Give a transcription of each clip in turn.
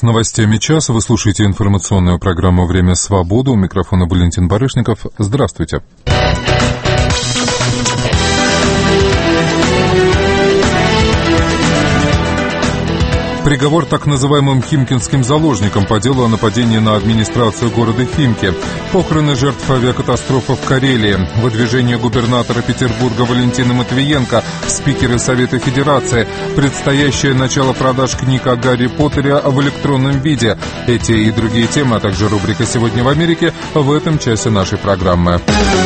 новостями часа. Вы слушаете информационную программу «Время свободы». У микрофона Валентин Барышников. Здравствуйте. Приговор так называемым химкинским заложникам по делу о нападении на администрацию города Химки, похороны жертв авиакатастрофы в Карелии, выдвижение губернатора Петербурга Валентина Матвиенко в спикеры Совета Федерации, предстоящее начало продаж книг о Гарри Поттере в электронном виде. Эти и другие темы, а также рубрика «Сегодня в Америке» в этом часе нашей программы.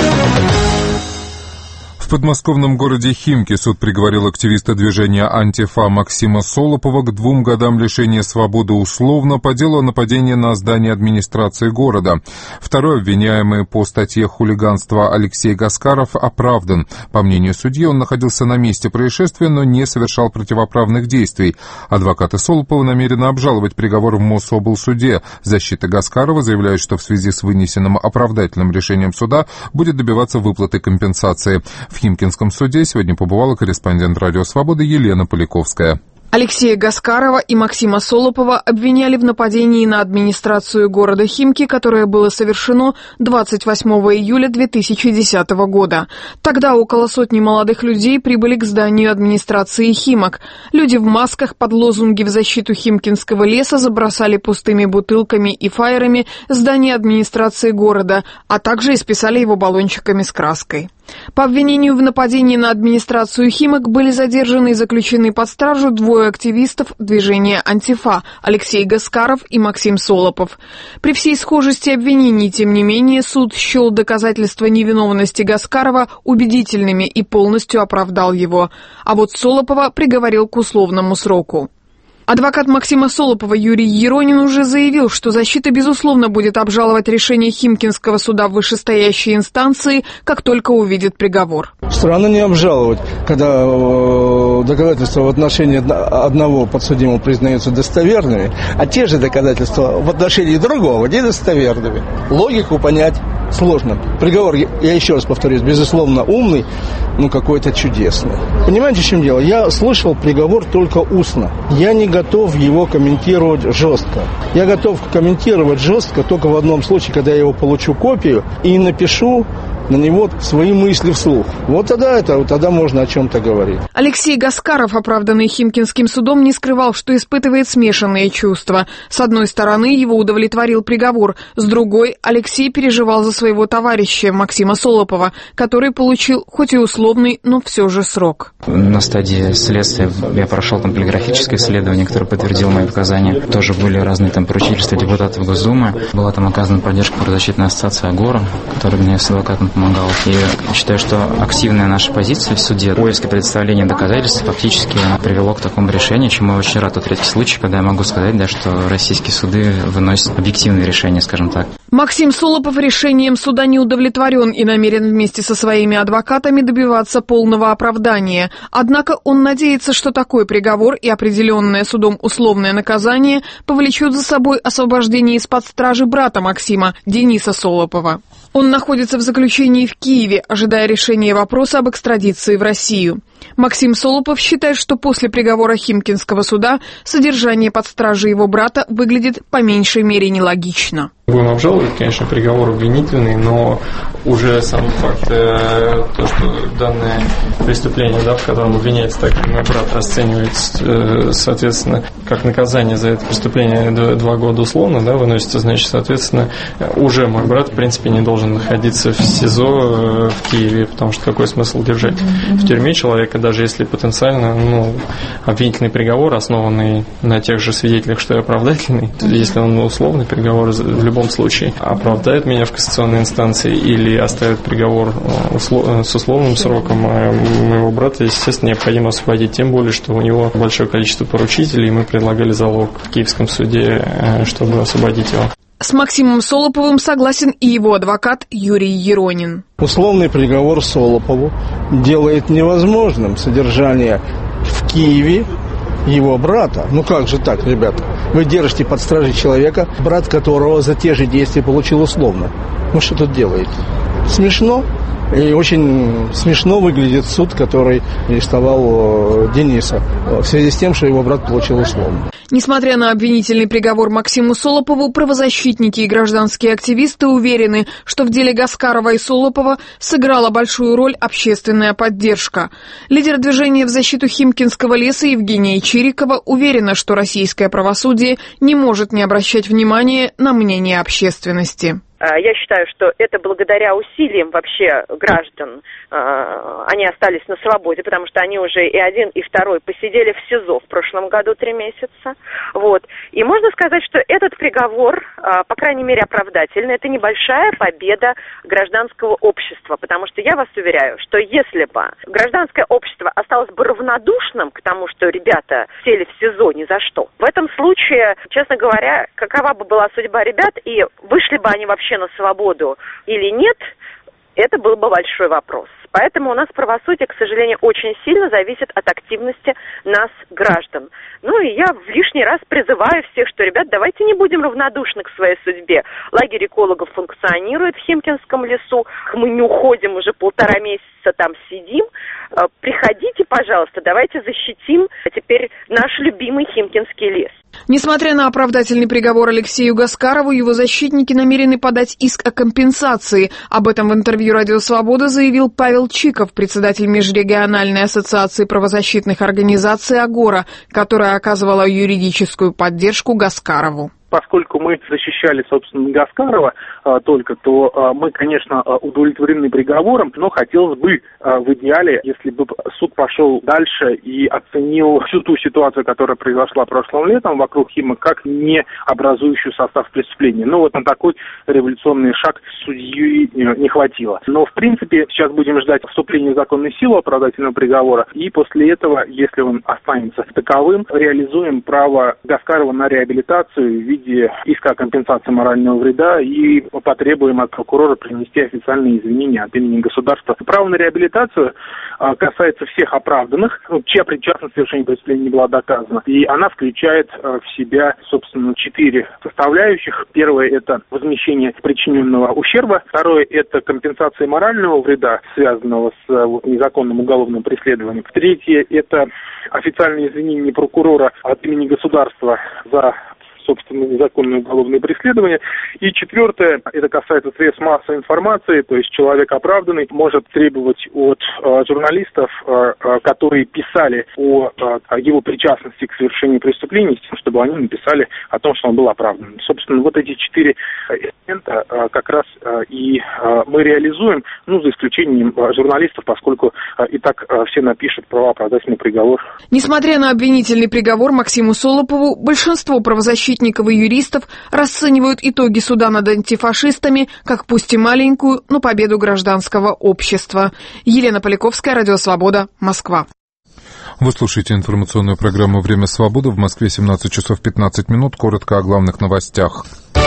В подмосковном городе Химки суд приговорил активиста движения «Антифа» Максима Солопова к 2 годам лишения свободы условно по делу о нападении на здание администрации города. Второй обвиняемый по статье «Хулиганство» Алексей Гаскаров оправдан. По мнению судьи, он находился на месте происшествия, но не совершал противоправных действий. Адвокаты Солопова намерены обжаловать приговор в Мособлсуде. Защита Гаскарова заявляет, что в связи с вынесенным оправдательным решением суда будет добиваться выплаты компенсации. В Химкинском суде сегодня побывала корреспондент «Радио Свобода» Елена Поляковская. Алексея Гаскарова и Максима Солопова обвиняли в нападении на администрацию города Химки, которое было совершено 28 июля 2010 года. Тогда около сотни молодых людей прибыли к зданию администрации Химок. Люди в масках под лозунги в защиту Химкинского леса забросали пустыми бутылками и фаерами здание администрации города, а также исписали его баллончиками с краской. По обвинению в нападении на администрацию Химок были задержаны и заключены под стражу 2 активистов движения «Антифа» Алексей Гаскаров и Максим Солопов. При всей схожести обвинений, тем не менее, суд счел доказательства невиновности Гаскарова убедительными и полностью оправдал его, а вот Солопова приговорил к условному сроку. Адвокат Максима Солопова Юрий Еронин уже заявил, что защита, безусловно, будет обжаловать решение Химкинского суда в вышестоящей инстанции, как только увидит приговор. Странно не обжаловать, когда доказательства в отношении одного подсудимого признаются достоверными, а те же доказательства в отношении другого недостоверными. Логику понять сложно. Приговор, я еще раз повторюсь, безусловно умный, но какой-то чудесный. Понимаете, в чем дело? Я слышал приговор только устно. Я не готов его комментировать жестко. Я готов комментировать жестко только в одном случае, когда я его получу копию и напишу на него свои мысли вслух. Вот тогда можно о чем-то говорить. Алексей Гаскаров, оправданный Химкинским судом, не скрывал, что испытывает смешанные чувства. С одной стороны, его удовлетворил приговор, с другой, Алексей переживал за своего товарища Максима Солопова, который получил хоть и условный, но все же срок. На стадии следствия я прошел там полиграфическое исследование, которое подтвердило мои показания. Тоже были разные там поручительства депутатов Госдумы. Была там оказана поддержка правозащитной ассоциации «Агора», которая мне с адвокатом помогал. И считаю, что активная наша позиция в суде, поиск и представление доказательств фактически привело к такому решению, чему я очень рад. Тот редкий случай, когда я могу сказать, что российские суды выносят объективные решения, скажем так. Максим Солопов решением суда не удовлетворен и намерен вместе со своими адвокатами добиваться полного оправдания. Однако он надеется, что такой приговор и определенное судом условное наказание повлечет за собой освобождение из-под стражи брата Максима, Дениса Солопова. Он находится в заключении в Киеве, ожидая решения вопроса об экстрадиции в Россию. Максим Солопов считает, что после приговора Химкинского суда содержание под стражей его брата выглядит по меньшей мере нелогично. Будем обжаловать, конечно, приговор обвинительный, но уже сам факт, то, что данное преступление, в котором обвиняется так мой брат, расценивается, соответственно, как наказание за это преступление 2 года условно, выносится, значит, соответственно, уже мой брат, в принципе, не должен находиться в СИЗО в Киеве, потому что какой смысл держать в тюрьме человека, даже если потенциально, обвинительный приговор, основанный на тех же свидетелях, что и оправдательный, если он условный приговор, в любом случае оправдает меня в кассационной инстанции или оставит приговор с условным сроком, моего брата, естественно, необходимо освободить, тем более, что у него большое количество поручителей, и мы предлагали залог в Киевском суде, чтобы освободить его. С Максимом Солоповым согласен и его адвокат Юрий Еронин. Условный приговор Солопову делает невозможным содержание в Киеве его брата. Как же так, ребята? Вы держите под стражей человека, брат которого за те же действия получил условно. Что тут делаете? Смешно. И очень смешно выглядит суд, который арестовал Дениса в связи с тем, что его брат получил условно. Несмотря на обвинительный приговор Максиму Солопову, правозащитники и гражданские активисты уверены, что в деле Гаскарова и Солопова сыграла большую роль общественная поддержка. Лидер движения в защиту Химкинского леса Евгения Чирикова уверена, что российское правосудие не может не обращать внимания на мнение общественности. Я считаю, что это благодаря усилиям вообще граждан они остались на свободе, потому что они уже и один, и второй посидели в СИЗО в прошлом году 3 месяца. Вот. И можно сказать, что этот приговор, по крайней мере, оправдательный. Это небольшая победа гражданского общества, потому что я вас уверяю, что если бы гражданское общество осталось бы равнодушным к тому, что ребята сели в СИЗО ни за что, в этом случае, честно говоря, какова бы была судьба ребят, и вышли бы они вообще на свободу или нет, это был бы большой вопрос. Поэтому у нас правосудие, к сожалению, очень сильно зависит от активности нас, граждан. Ну и я в лишний раз призываю всех, что, ребят, давайте не будем равнодушны к своей судьбе. Лагерь экологов функционирует в Химкинском лесу, мы не уходим, уже 1,5 месяца там сидим. Приходите, пожалуйста, давайте защитим теперь наш любимый Химкинский лес. Несмотря на оправдательный приговор Алексею Гаскарову, его защитники намерены подать иск о компенсации. Об этом в интервью «Радио Свобода» заявил Павел Чиков, председатель Межрегиональной ассоциации правозащитных организаций «Агора», которая оказывала юридическую поддержку Гаскарову. Поскольку мы защищали, собственно, Гаскарова только, то мы, конечно, удовлетворены приговором, но хотелось бы в идеале, если бы суд пошел дальше и оценил всю ту ситуацию, которая произошла прошлым летом вокруг Химок, как не образующую состав преступления. Но вот на такой революционный шаг судьи не хватило. Но, в принципе, сейчас будем ждать вступления в законную силу оправдательного приговора, и после этого, если он останется таковым, реализуем право Гаскарова на реабилитацию в виде иска о компенсации морального вреда и потребуем от прокурора принести официальные извинения от имени государства. Право на реабилитацию касается всех оправданных, чья причастность к совершению преступления не была доказана. И она включает в себя, собственно, 4 составляющих. Первое – это возмещение причиненного ущерба. Второе – это компенсация морального вреда, связанного с незаконным уголовным преследованием. Третье – это официальные извинения прокурора от имени государства за собственно, незаконное уголовное преследование. И четвертое, это касается средств массовой информации, то есть человек оправданный может требовать от журналистов, которые писали о его причастности к совершению преступлений, чтобы они написали о том, что он был оправдан. Собственно, вот эти 4 элемента как раз и мы реализуем, за исключением журналистов, поскольку и так все напишут про оправдательный приговор. Несмотря на обвинительный приговор Максиму Солопову, большинство правозащитников и юристов расценивают итоги суда над антифашистами как пусть и маленькую, но победу гражданского общества. Елена Поляковская, Радио Свобода, Москва. Вы слушаете информационную программу «Время свободы». В Москве 17 часов 15 минут. Коротко о главных новостях.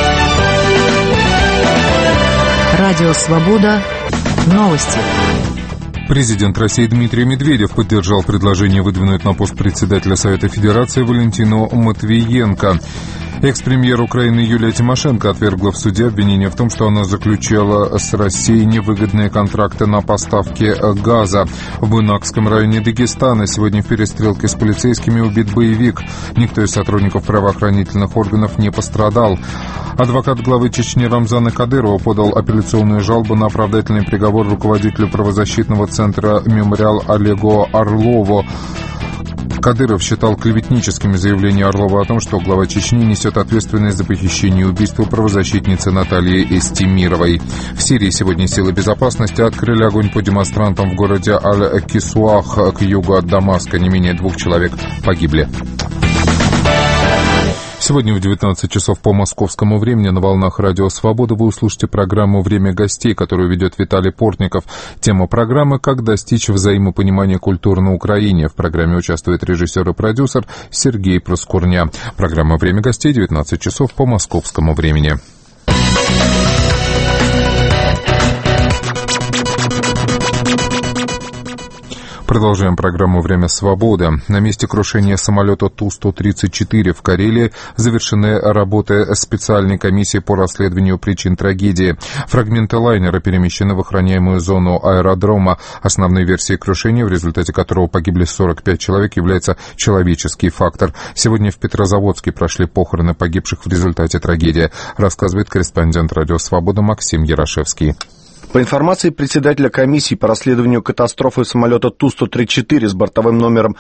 Радио Свобода. Новости. Президент России Дмитрий Медведев поддержал предложение выдвинуть на пост председателя Совета Федерации Валентину Матвиенко. Экс-премьер Украины Юлия Тимошенко отвергла в суде обвинение в том, что она заключила с Россией невыгодные контракты на поставки газа. В Буйнакском районе Дагестана сегодня в перестрелке с полицейскими убит боевик. Никто из сотрудников правоохранительных органов не пострадал. Адвокат главы Чечни Рамзана Кадырова подал апелляционную жалобу на оправдательный приговор руководителю правозащитного центра «Мемориал» Олегу Орлову. Кадыров считал клеветническими заявления Орлова о том, что глава Чечни несет ответственность за похищение и убийство правозащитницы Натальи Эстемировой. В Сирии сегодня силы безопасности открыли огонь по демонстрантам в городе Аль-Кисуах к югу от Дамаска. Не менее 2 человек погибли. Сегодня в 19 часов по московскому времени на волнах Радио Свобода вы услышите программу «Время гостей», которую ведет Виталий Портников. Тема программы «Как достичь взаимопонимания культур на Украине». В программе участвует режиссер и продюсер Сергей Проскурня. Программа «Время гостей», 19 часов по московскому времени. Продолжаем программу «Время свободы». На месте крушения самолета Ту-134 в Карелии завершены работы специальной комиссии по расследованию причин трагедии. Фрагменты лайнера перемещены в охраняемую зону аэродрома. Основной версией крушения, в результате которого погибли 45 человек, является человеческий фактор. Сегодня в Петрозаводске прошли похороны погибших в результате трагедии, рассказывает корреспондент «Радио Свобода» Максим Ярошевский. По информации председателя комиссии по расследованию катастрофы самолета Ту-134 с бортовым номером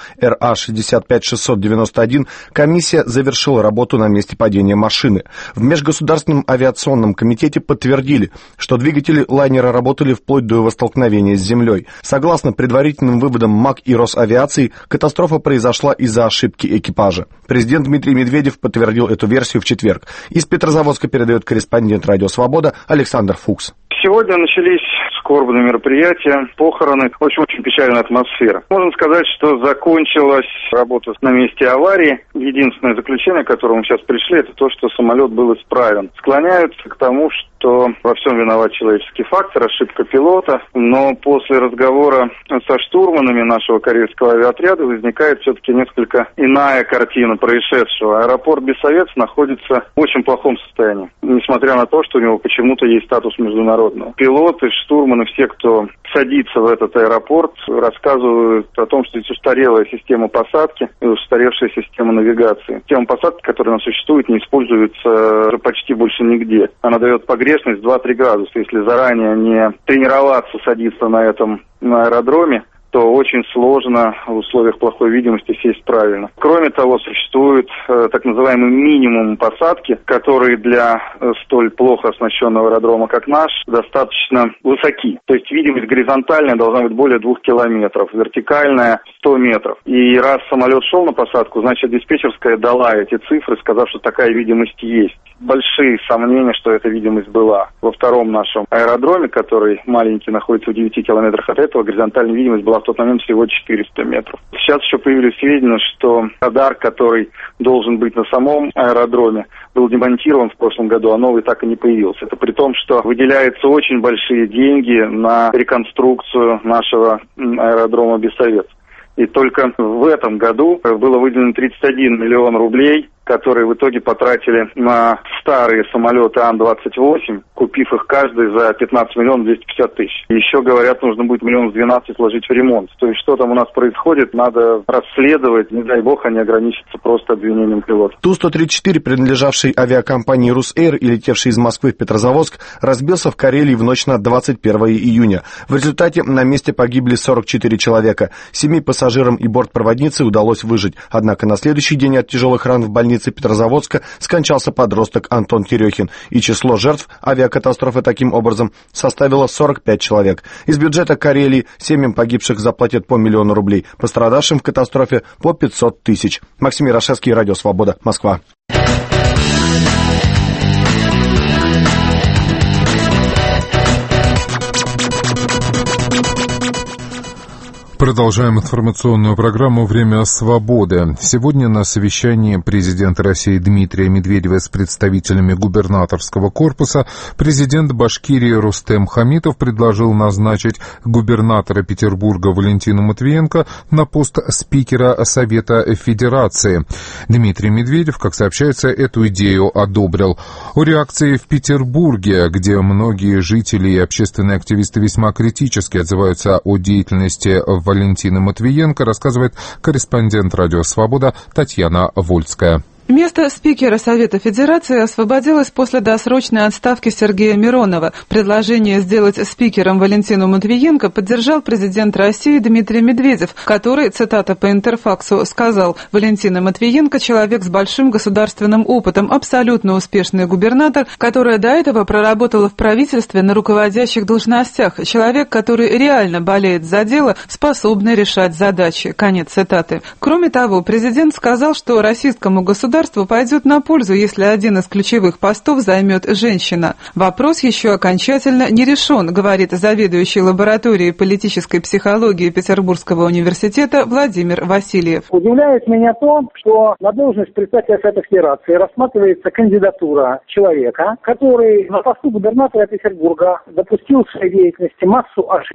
РА-65691, комиссия завершила работу на месте падения машины. В Межгосударственном авиационном комитете подтвердили, что двигатели лайнера работали вплоть до его столкновения с землей. Согласно предварительным выводам МАК и Росавиации, катастрофа произошла из-за ошибки экипажа. Президент Дмитрий Медведев подтвердил эту версию в четверг. Из Петрозаводска передает корреспондент «Радио Свобода» Александр Фукс. Сегодня начались скорбные мероприятия, похороны, очень печальная атмосфера. Можно сказать, что закончилась работа на месте аварии. Единственное заключение, к которому мы сейчас пришли, это то, что самолет был исправен. Склоняются к тому, что во всем виноват человеческий фактор, ошибка пилота. Но после разговора со штурманами нашего карельского авиаотряда возникает все-таки несколько иная картина происшедшего. Аэропорт Бессовец находится в очень плохом состоянии, несмотря на то, что у него почему-то есть статус международного. Пилоты, штурманы, все, кто садится в этот аэропорт, рассказывают о том, что здесь устарелая система посадки и устаревшая система навигации. Система посадки, которая у нас существует, не используется почти больше нигде. Она дает погрешность 2-3 градуса. Если заранее не тренироваться садиться на этом аэродроме, то очень сложно в условиях плохой видимости сесть правильно. Кроме того, существует так называемый минимум посадки, который для столь плохо оснащенного аэродрома, как наш, достаточно высоки. То есть видимость горизонтальная должна быть более 2 километров, вертикальная 100 метров. И раз самолет шел на посадку, значит диспетчерская дала эти цифры, сказав, что такая видимость есть. Большие сомнения, что эта видимость была. Во втором нашем аэродроме, который маленький, находится в 9 километрах от этого, горизонтальная видимость была в тот момент всего 400 метров. Сейчас еще появились сведения, что радар, который должен быть на самом аэродроме, был демонтирован в прошлом году, а новый так и не появился. Это при том, что выделяются очень большие деньги на реконструкцию нашего аэродрома Бессовец. И только в этом году было выделено 31 миллион рублей, которые в итоге потратили на старые самолеты Ан-28, купив их каждый за 15 миллионов 250 тысяч. Еще, говорят, нужно будет 12 миллионов вложить в ремонт. То есть, что там у нас происходит, надо расследовать. Не дай бог, они ограничатся просто обвинением пилота. Ту-134, принадлежавший авиакомпании «Русэйр» и летевший из Москвы в Петрозаводск, разбился в Карелии в ночь на 21 июня. В результате на месте погибли 44 человека. 7 пассажирам и бортпроводнице удалось выжить. Однако на следующий день от тяжелых ран в больнице Петрозаводска скончался подросток Антон Терехин, и число жертв авиакатастрофы таким образом составило 45 человек. Из бюджета Карелии семьям погибших заплатят по 1 миллиону рублей, пострадавшим в катастрофе по 500 тысяч. Максим Ярошевский, Радио Свобода, Москва. Продолжаем информационную программу «Время свободы». Сегодня на совещании президента России Дмитрия Медведева с представителями губернаторского корпуса президент Башкирии Рустем Хамитов предложил назначить губернатора Петербурга Валентину Матвиенко на пост спикера Совета Федерации. Дмитрий Медведев, как сообщается, эту идею одобрил. О реакции в Петербурге, где многие жители и общественные активисты весьма критически отзываются о деятельности Валентина Матвиенко, рассказывает корреспондент «Радио Свобода» Татьяна Вольская. Место спикера Совета Федерации освободилось после досрочной отставки Сергея Миронова. Предложение сделать спикером Валентину Матвиенко поддержал президент России Дмитрий Медведев, который, цитата по Интерфаксу, сказал: «Валентина Матвиенко – человек с большим государственным опытом, абсолютно успешный губернатор, которая до этого проработала в правительстве на руководящих должностях, человек, который реально болеет за дело, способный решать задачи». Конец цитаты. Кроме того, президент сказал, что российскому государству пойдет на пользу, если один из ключевых постов займет женщина. Вопрос еще окончательно не решен, говорит заведующий лабораторией политической психологии Петербургского университета Владимир Васильев. Удивляет меня то, что на должность председателя Совета Федерации рассматривается кандидатура человека, который на посту губернатора Петербурга допустил в своей деятельности массу ошибок.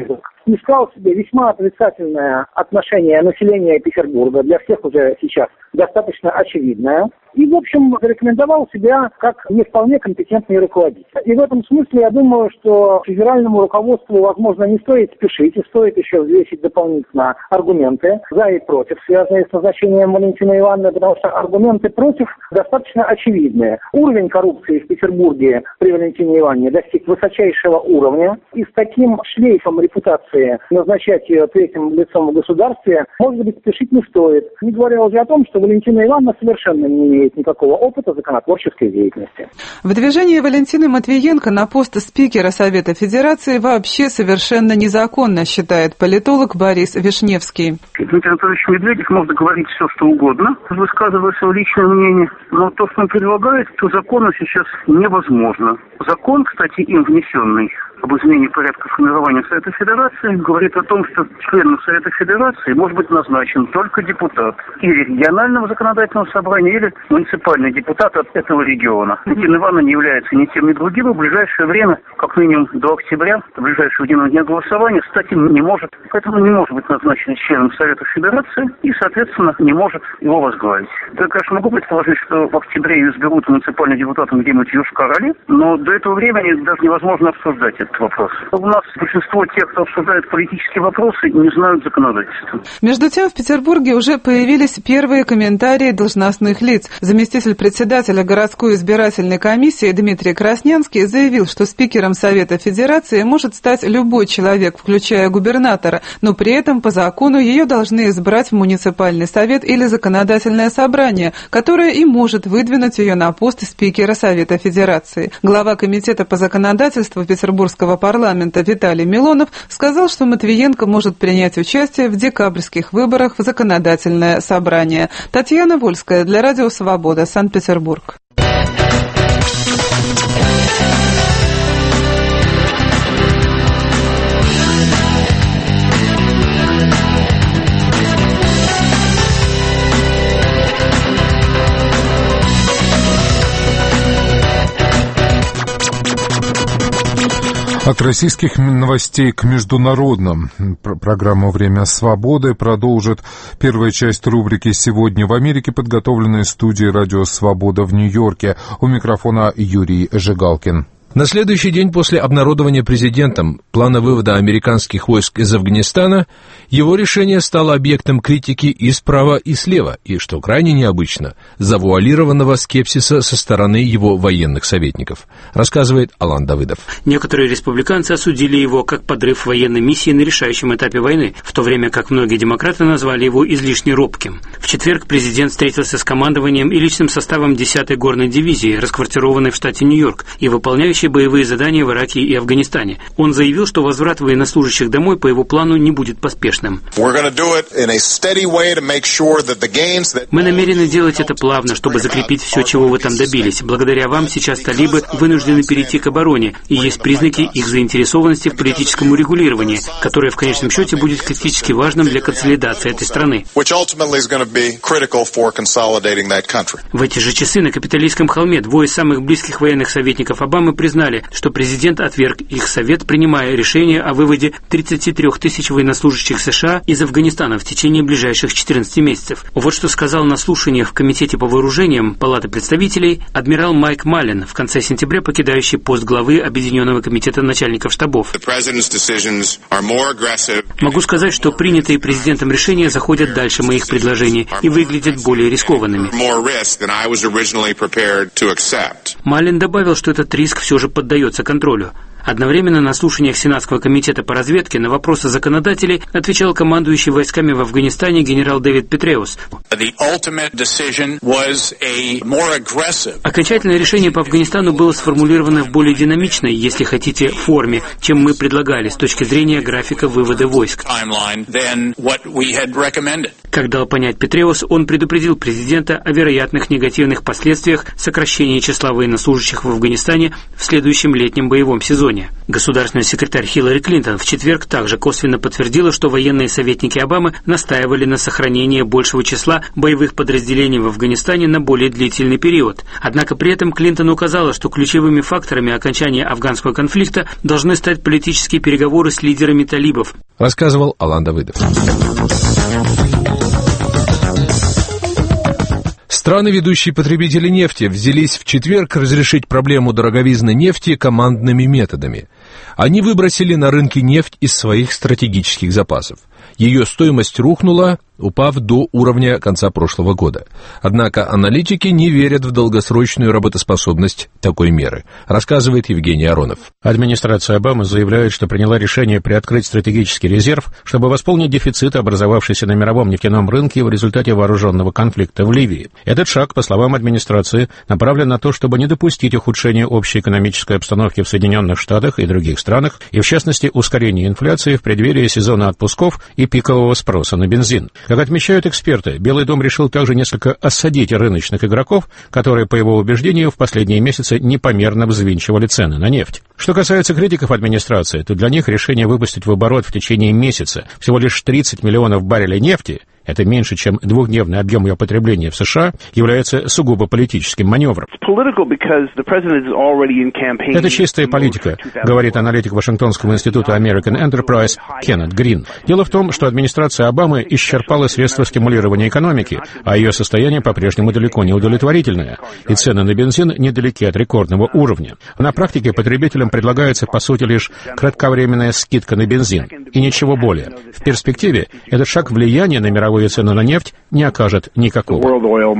искал себе весьма отрицательное отношение населения Петербурга, для всех уже сейчас достаточно очевидное, и, в общем, зарекомендовал себя как не вполне компетентный руководитель. И в этом смысле я думаю, что федеральному руководству, возможно, не стоит спешить, и стоит еще взвесить дополнительно аргументы за и против, связанные с назначением Валентины Ивановны, потому что аргументы против достаточно очевидные. Уровень коррупции в Петербурге при Валентине Ивановне достиг высочайшего уровня, и с таким шлейфом репутации назначать ее третьим лицом в государстве, может быть, спешить не стоит. Не говоря уже о том, что Валентина Ивановна совершенно не имеет никакого опыта законотворческой деятельности. Выдвижение Валентины Матвиенко на пост спикера Совета Федерации вообще совершенно незаконно, считает политолог Борис Вишневский. Дмитрий Анатольевич Медведев может говорить все, что угодно, высказывая свое личное мнение, но то, что он предлагает, то законно сейчас невозможно. Закон, кстати, им внесенный об изменении порядка формирования Совета Федерации, говорит о том, что членом Совета Федерации может быть назначен только депутат или регионального законодательного собрания, или муниципальный депутат от этого региона. Валентина Ивановна не является ни тем, ни другим, и в ближайшее время, как минимум до октября, до ближайшего дня голосования, стать им не может. Поэтому не может быть назначен членом Совета Федерации и, соответственно, не может его возглавить. Я, конечно, могу предположить, что в октябре ее изберут муниципальным депутатом где-нибудь в Йошкар-Оле, но до этого времени даже невозможно обсуждать этот вопрос. У нас большинство тех, кто обсуждает политические вопросы, не знают законодательства. Между тем, в Петербурге уже появились первые комментарии должностных лиц. Заместитель председателя городской избирательной комиссии Дмитрий Краснянский заявил, что спикером Совета Федерации может стать любой человек, включая губернатора, но при этом по закону ее должны избрать в муниципальный совет или законодательное собрание, которое и может выдвинуть ее на пост спикера Совета Федерации. Глава комитета по законодательству Петербургского парламента Виталий Милонов сказал, что Матвиенко может принять участие в декабрьских выборах в законодательное собрание. Татьяна Вольская для Радио Свобода, Санкт-Петербург. От российских новостей к международным. Программу «Время свободы» продолжит первая часть рубрики «Сегодня в Америке», подготовленная студией «Радио Свобода» в Нью-Йорке. У микрофона Юрий Жигалкин. На следующий день после обнародования президентом плана вывода американских войск из Афганистана, его решение стало объектом критики и справа, и слева, и, что крайне необычно, завуалированного скепсиса со стороны его военных советников, рассказывает Алан Давыдов. Некоторые республиканцы осудили его как подрыв военной миссии на решающем этапе войны, в то время как многие демократы назвали его излишне робким. В четверг президент встретился с командованием и личным составом 10-й горной дивизии, расквартированной в штате Нью-Йорк, и выполняющей боевые задания в Ираке и Афганистане. Он заявил, что возврат военнослужащих домой по его плану не будет поспешным. Мы намерены делать это плавно, чтобы закрепить все, чего вы там добились. Благодаря вам сейчас талибы вынуждены перейти к обороне, и есть признаки их заинтересованности в политическом урегулировании, которое в конечном счете будет критически важным для консолидации этой страны. В эти же часы на Капитолийском холме двое самых близких военных советников Обамы признали, что президент отверг их совет, принимая решение о выводе 33 тысяч военнослужащих США из Афганистана в течение ближайших 14 месяцев. Вот что сказал на слушаниях в Комитете по вооружениям Палаты представителей адмирал Майк Маллен, в конце сентября покидающий пост главы Объединенного комитета начальников штабов. Могу сказать, что принятые президентом решения заходят дальше моих предложений и выглядят более рискованными. Маллен добавил, что этот риск все же поддается контролю. Одновременно на слушаниях Сенатского комитета по разведке на вопросы законодателей отвечал командующий войсками в Афганистане генерал Дэвид Петреус. Окончательное решение по Афганистану было сформулировано в более динамичной, если хотите, форме, чем мы предлагали с точки зрения графика вывода войск. Как дал понять Петреус, он предупредил президента о вероятных негативных последствиях сокращения числа военнослужащих в Афганистане в следующем летнем боевом сезоне. фоне. Государственный секретарь Хиллари Клинтон в четверг также косвенно подтвердила, что военные советники Обамы настаивали на сохранении большего числа боевых подразделений в Афганистане на более длительный период. Однако при этом Клинтон указала, что ключевыми факторами окончания афганского конфликта должны стать политические переговоры с лидерами талибов. Рассказывал Алан Давыдов. Страны, ведущие потребители нефти, взялись в четверг разрешить проблему дороговизны нефти командными методами. Они выбросили на рынке нефть из своих стратегических запасов. Ее стоимость рухнула, упав до уровня конца прошлого года. Однако аналитики не верят в долгосрочную работоспособность такой меры, рассказывает Евгений Аронов. Администрация Обамы заявляет, что приняла решение приоткрыть стратегический резерв, чтобы восполнить дефицит, образовавшийся на мировом нефтяном рынке в результате вооруженного конфликта в Ливии. Этот шаг, по словам администрации, направлен на то, чтобы не допустить ухудшения общей экономической обстановки в Соединенных Штатах и других странах, и в частности ускорения инфляции в преддверии сезона отпусков и пикового спроса на бензин. Как отмечают эксперты, Белый дом решил также несколько осадить рыночных игроков, которые, по его убеждению, в последние месяцы непомерно взвинчивали цены на нефть. Что касается критиков администрации, то для них решение выпустить в оборот в течение месяца всего лишь 30 миллионов баррелей нефти, это меньше, чем двухдневный объем ее потребления в США, является сугубо политическим маневром. Это чистая политика, говорит аналитик Вашингтонского института American Enterprise Кеннет Грин. Дело в том, что администрация Обамы исчерпала средства стимулирования экономики, а ее состояние по-прежнему далеко не удовлетворительное, и цены на бензин недалеки от рекордного уровня. На практике потребителям предлагается, по сути, лишь кратковременная скидка на бензин, и ничего более. В перспективе этот шаг влияния на мировые цены на нефть не окажет никакого.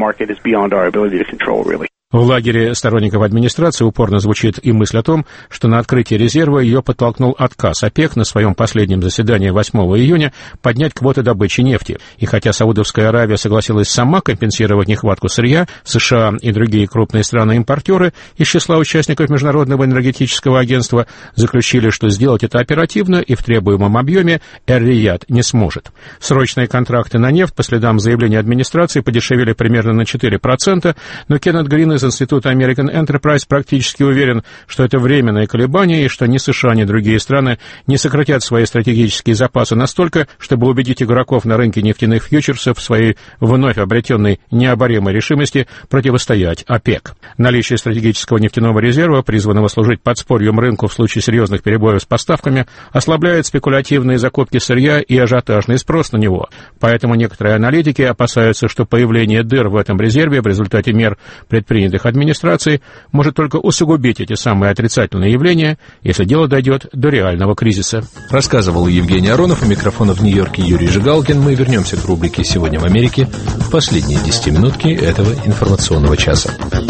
В лагере сторонников администрации упорно звучит и мысль о том, что на открытие резерва ее подтолкнул отказ ОПЕК на своем последнем заседании 8 июня поднять квоты добычи нефти. И хотя Саудовская Аравия согласилась сама компенсировать нехватку сырья, США и другие крупные страны-импортеры из числа участников Международного энергетического агентства заключили, что сделать это оперативно и в требуемом объеме Эр-Рияд не сможет. Срочные контракты на нефть, по следам заявления администрации, подешевели примерно на 4%, но Кеннет Грин из института American Enterprise практически уверен, что это временное колебание и что ни США, ни другие страны не сократят свои стратегические запасы настолько, чтобы убедить игроков на рынке нефтяных фьючерсов в своей вновь обретенной необоримой решимости противостоять ОПЕК. Наличие стратегического нефтяного резерва, призванного служить подспорьем рынку в случае серьезных перебоев с поставками, ослабляет спекулятивные закупки сырья и ажиотажный спрос на него. Поэтому некоторые аналитики опасаются, что появление дыр в этом резерве в результате мер, предпринятых администрацией, может только усугубить эти самые отрицательные явления, если дело дойдет до реального кризиса. Рассказывал Евгений Аронов, у микрофона в Нью-Йорке Юрий Жигалкин. Мы вернемся к рубрике «Сегодня в Америке» в последние 10 минутки этого информационного часа.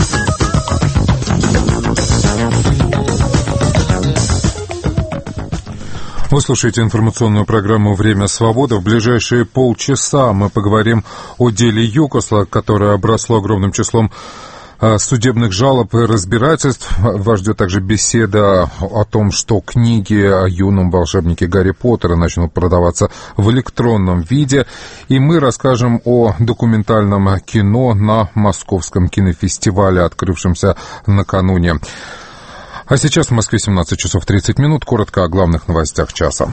Вы слушаете информационную программу «Время свободы». В ближайшие полчаса мы поговорим о деле ЮКОСа, которое обросло огромным числом судебных жалоб и разбирательств. Вас ждет также беседа о том, что книги о юном волшебнике Гарри Поттера начнут продаваться в электронном виде. И мы расскажем о документальном кино на Московском кинофестивале, открывшемся накануне. А сейчас в Москве 17 часов 30 минут. Коротко о главных новостях часа.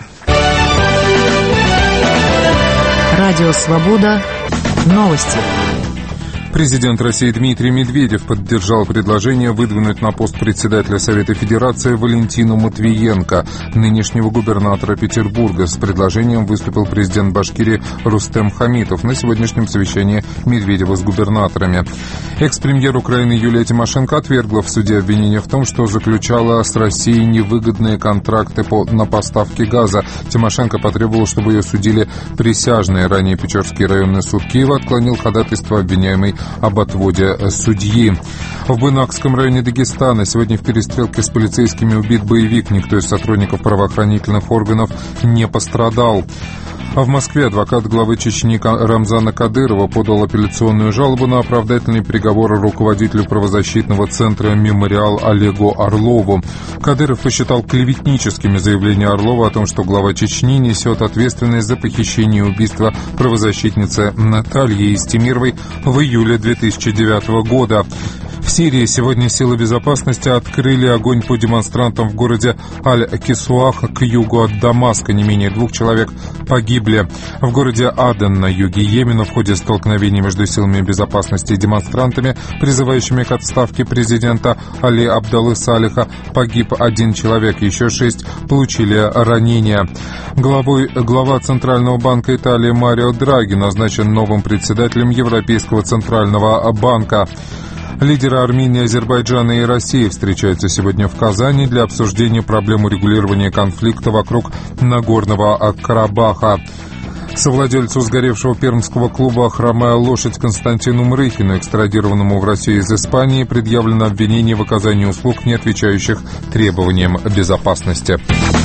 Радио «Свобода». Новости. Президент России Дмитрий Медведев поддержал предложение выдвинуть на пост председателя Совета Федерации Валентину Матвиенко, нынешнего губернатора Петербурга. С предложением выступил президент Башкирии Рустем Хамитов на сегодняшнем совещании Медведева с губернаторами. Экс-премьер Украины Юлия Тимошенко отвергла в суде обвинение в том, что заключала с Россией невыгодные контракты на поставки газа. Тимошенко потребовала, чтобы ее судили присяжные. Ранее Печорский районный суд Киева отклонил ходатайство обвиняемой об отводе судьи. В Буйнакском районе Дагестана сегодня в перестрелке с полицейскими убит боевик. Никто из сотрудников правоохранительных органов не пострадал. А в Москве адвокат главы Чечни Рамзана Кадырова подал апелляционную жалобу на оправдательный приговор руководителю правозащитного центра «Мемориал» Олегу Орлову. Кадыров посчитал клеветническими заявления Орлова о том, что глава Чечни несет ответственность за похищение и убийство правозащитницы Натальи Истемировой в июле 2009 года. В Сирии сегодня силы безопасности открыли огонь по демонстрантам в городе Аль-Кисуах к югу от Дамаска. Не менее 2 человек погибли. В городе Аден на юге Йемена в ходе столкновений между силами безопасности и демонстрантами, призывающими к отставке президента Али Абдаллы Салиха, погиб 1 человек, еще 6 получили ранения. Глава Центрального банка Италии Марио Драги назначен новым председателем Европейского Центрального банка. Лидеры Армении, Азербайджана и России встречаются сегодня в Казани для обсуждения проблем урегулирования конфликта вокруг Нагорного Карабаха. Совладельцу сгоревшего пермского клуба «Хромая лошадь» Константину Мрыхину, экстрадированному в Россию из Испании, предъявлено обвинение в оказании услуг, не отвечающих требованиям безопасности.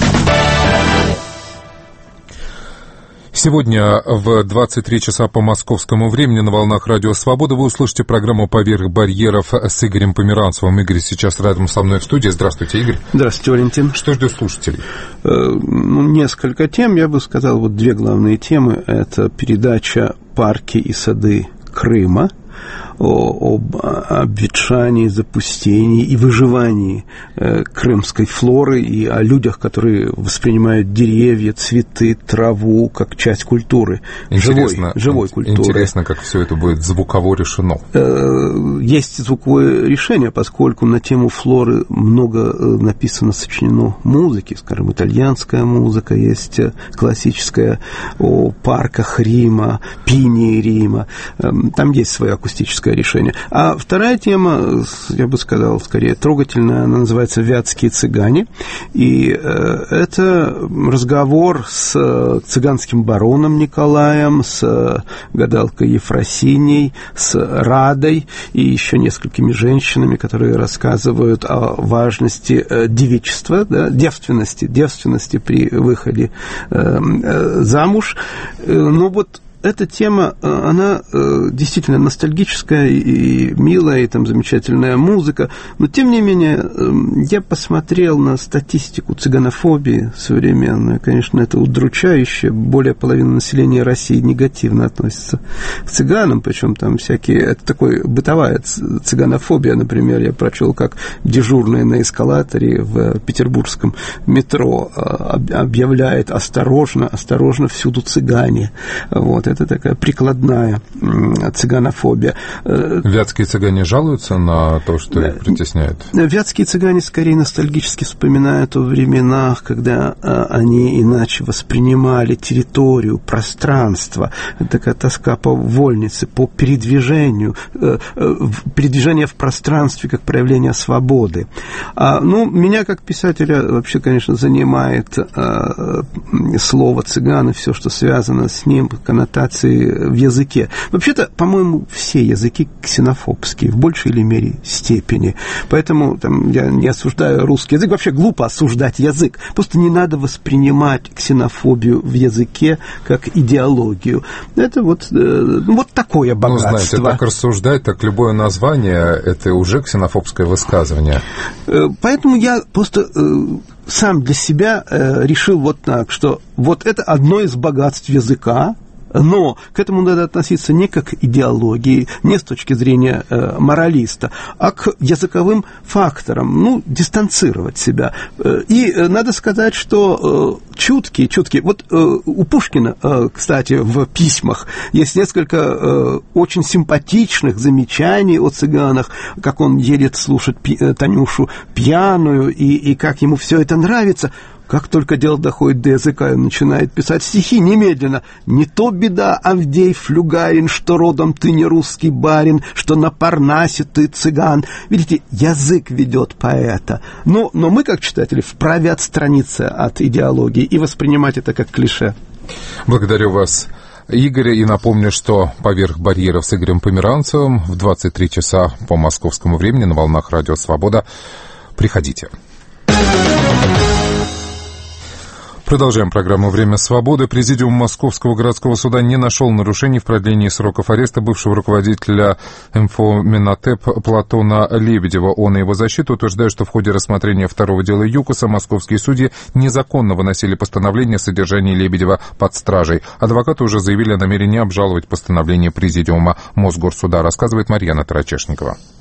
Сегодня в 23 часа по московскому времени на волнах Радио Свобода вы услышите программу «Поверх барьеров» с Игорем Померанцевым. Игорь сейчас рядом со мной в студии. Здравствуйте, Игорь. Здравствуйте, Валентин. Что ждет слушателей? Несколько тем. Я бы сказал, 2 главные темы. Это передача «Парки и сады Крыма», об обветшании, запустении и выживании крымской флоры и о людях, которые воспринимают деревья, цветы, траву как часть культуры, живой культуры. Интересно, как все это будет звуково решено. Есть звуковое решение, поскольку на тему флоры много написано, сочинено музыки, скажем, итальянская музыка, есть классическая о парках Рима, пинии Рима, там есть свое акустическое решение. А вторая тема, я бы сказал, скорее трогательная, она называется «Вятские цыгане». И это разговор с цыганским бароном Николаем, с гадалкой Ефросиньей, с Радой и еще несколькими женщинами, которые рассказывают о важности девичества, да, девственности при выходе замуж. Но вот эта тема, она действительно ностальгическая и милая, и там замечательная музыка, но, тем не менее, я посмотрел на статистику цыганофобии современную, конечно, это удручающе, более половины населения России негативно относится к цыганам, причем там всякие, это такой бытовая цыганофобия, например, я прочел, как дежурный на эскалаторе в петербургском метро объявляет «осторожно, осторожно, всюду цыгане», вот. Это такая прикладная цыганофобия. Вятские цыгане жалуются на то, что их притесняют? Вятские цыгане скорее ностальгически вспоминают о временах, когда они иначе воспринимали территорию, пространство. Это такая тоска по вольнице, по передвижению, передвижение в пространстве как проявление свободы. Меня как писателя вообще, конечно, занимает слово цыган и все, что связано с ним, коннотации в языке. Вообще-то, по-моему, все языки ксенофобские в большей или мере степени. Поэтому я не осуждаю русский язык. Вообще глупо осуждать язык. Просто не надо воспринимать ксенофобию в языке как идеологию. Это вот такое богатство. Знаете, так рассуждать, так любое название – это уже ксенофобское высказывание. Поэтому я просто сам для себя решил вот так, что вот это одно из богатств языка, но к этому надо относиться не как к идеологии, не с точки зрения моралиста, а к языковым факторам, дистанцировать себя. И надо сказать, что чуткие. Вот у Пушкина, кстати, в письмах есть несколько очень симпатичных замечаний о цыганах, как он едет слушать Танюшу пьяную, и как ему все это нравится. Как только дело доходит до языка, он начинает писать стихи немедленно. «Не то беда, Авдей Флюгарин, что родом ты не русский барин, что на Парнасе ты цыган». Видите, язык ведет поэта. Но мы, как читатели, вправе отстраниться от идеологии и воспринимать это как клише. Благодарю вас, Игорь, и напомню, что «Поверх барьеров» с Игорем Померанцевым в 23 часа по московскому времени на волнах Радио Свобода. Приходите. Продолжаем программу «Время свободы». Президиум Московского городского суда не нашел нарушений в продлении сроков ареста бывшего руководителя МФО «Минотеп» Платона Лебедева. Он и его защита утверждают, что в ходе рассмотрения второго дела ЮКОСа московские судьи незаконно выносили постановление о содержании Лебедева под стражей. Адвокаты уже заявили о намерении обжаловать постановление Президиума Мосгорсуда, рассказывает Марьяна Тарачешникова.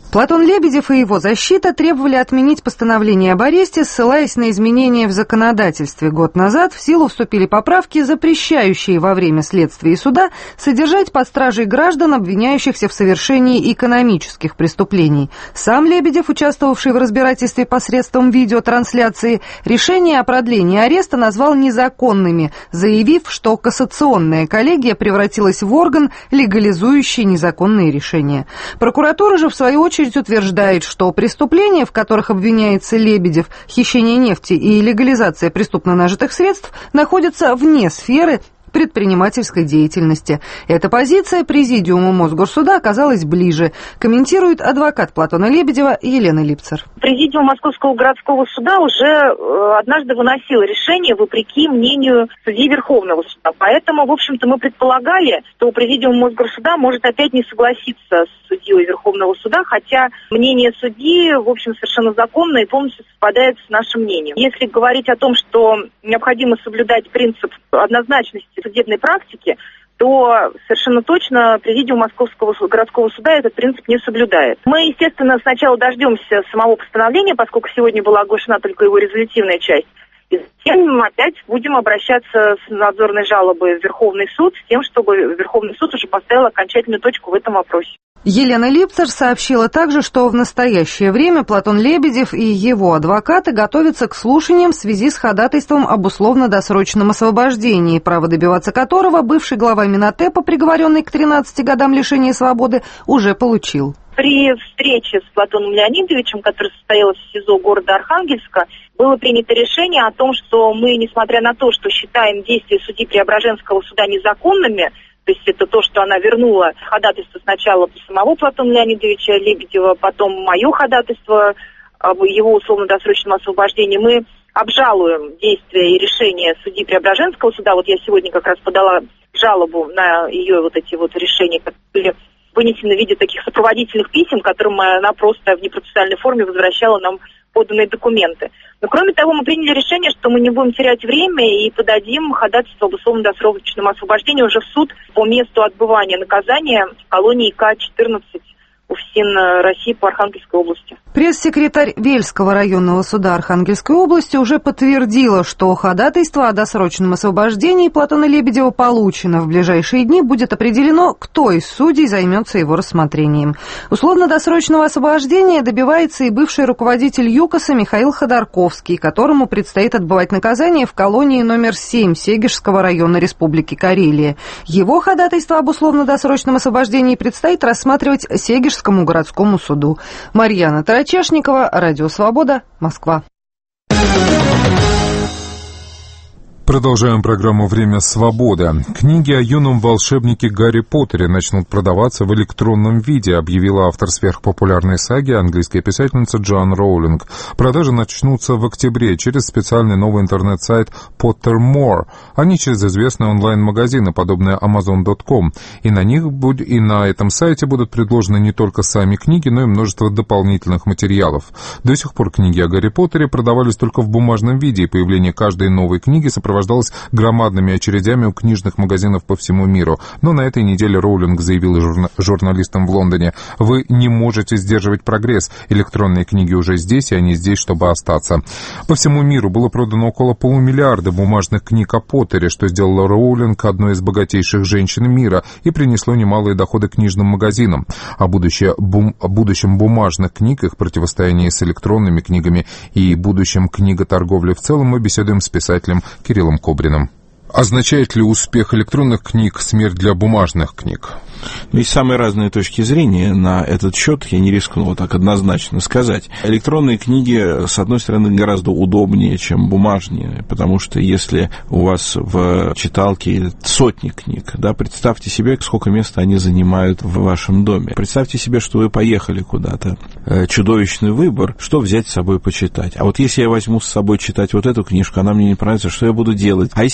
Платон Лебедев и его защита требовали отменить постановление об аресте, ссылаясь на изменения в законодательстве. Год назад в силу вступили поправки, запрещающие во время следствия и суда содержать под стражей граждан, обвиняющихся в совершении экономических преступлений. Сам Лебедев, участвовавший в разбирательстве посредством видеотрансляции, решение о продлении ареста назвал незаконными, заявив, что кассационная коллегия превратилась в орган, легализующий незаконные решения. Прокуратура же, в свою очередь, утверждает, что преступления, в которых обвиняется Лебедев, хищение нефти и легализация преступно нажитых средств, находятся вне сферы предпринимательской деятельности. Эта позиция Президиуму Мосгорсуда оказалась ближе, комментирует адвокат Платона Лебедева Елена Липцер. Президиум Московского городского суда уже однажды выносил решение вопреки мнению судьи Верховного суда. Поэтому, в общем-то, мы предполагали, что Президиум Мосгорсуда может опять не согласиться с судьей Верховного суда, хотя мнение судьи, в общем, совершенно законно и полностью совпадает с нашим мнением. Если говорить о том, что необходимо соблюдать принцип однозначности судебной практики, то совершенно точно Президиум Московского городского суда этот принцип не соблюдает. Мы, естественно, сначала дождемся самого постановления, поскольку сегодня была оглашена только его резолютивная часть, и затем опять будем обращаться с надзорной жалобой в Верховный суд с тем, чтобы Верховный суд уже поставил окончательную точку в этом вопросе. Елена Липцер сообщила также, что в настоящее время Платон Лебедев и его адвокаты готовятся к слушаниям в связи с ходатайством об условно-досрочном освобождении, право добиваться которого бывший глава Минотепа, приговоренный к 13 годам лишения свободы, уже получил. При встрече с Платоном Леонидовичем, которая состоялась в СИЗО города Архангельска, было принято решение о том, что мы, несмотря на то, что считаем действия судьи Преображенского суда незаконными, то есть это то, что она вернула ходатайство сначала самого Платона Леонидовича Лебедева, потом мое ходатайство об его условно-досрочном освобождении, мы обжалуем действия и решения судьи Преображенского суда. Вот я сегодня как раз подала жалобу на ее вот эти вот решения, которые были вынесены в виде таких сопроводительных писем, которым она просто в непроцессуальной форме возвращала нам поданные документы. Но кроме того, мы приняли решение, что мы не будем терять время и подадим ходатайство об условно-досрочном освобождении уже в суд по месту отбывания наказания в колонии К-14 УФСИН России по Архангельской области. Пресс-секретарь Вельского районного суда Архангельской области уже подтвердила, что ходатайство о досрочном освобождении Платона Лебедева получено. В ближайшие дни будет определено, кто из судей займется его рассмотрением. Условно-досрочного освобождения добивается и бывший руководитель ЮКОСа Михаил Ходорковский, которому предстоит отбывать наказание в колонии номер 7 Сегежского района Республики Карелия. Его ходатайство об условно-досрочном освобождении предстоит рассматривать Сегежскому городскому суду. Марьяна Тарачешникова, Радио Свобода, Москва. Продолжаем программу «Время свободы». Книги о юном волшебнике Гарри Поттере начнут продаваться в электронном виде, объявила автор сверхпопулярной саги, английская писательница Джоан Роулинг. Продажи начнутся в октябре через специальный новый интернет-сайт Pottermore, а не через известные онлайн-магазины, подобные Amazon.com. И на этом сайте будут предложены не только сами книги, но и множество дополнительных материалов. До сих пор книги о Гарри Поттере продавались только в бумажном виде, и появление каждой новой книги сопровождалось громадными очередями у книжных магазинов по всему миру. Но на этой неделе Роулинг заявила журналистам в Лондоне: «Вы не можете сдерживать прогресс. Электронные книги уже здесь, и они здесь, чтобы остаться». По всему миру было продано около 500 миллиона бумажных книг о Поттере, что сделало Роулинг одной из богатейших женщин мира и принесло немалые доходы книжным магазинам. О будущем бумажных книг, их противостоянии с электронными книгами и будущем книготорговли в целом мы беседуем с писателем Кириллом Кобриным. Означает ли успех электронных книг смерть для бумажных книг? Есть самые разные точки зрения на этот счет, я не рискну так однозначно сказать. Электронные книги, с одной стороны, гораздо удобнее, чем бумажные, потому что если у вас в читалке сотни книг, да, представьте себе, сколько места они занимают в вашем доме. Представьте себе, что вы поехали куда-то. Чудовищный выбор, что взять с собой почитать. А вот если я возьму с собой читать вот эту книжку, она мне не понравится, что я буду делать? А если я дочитаю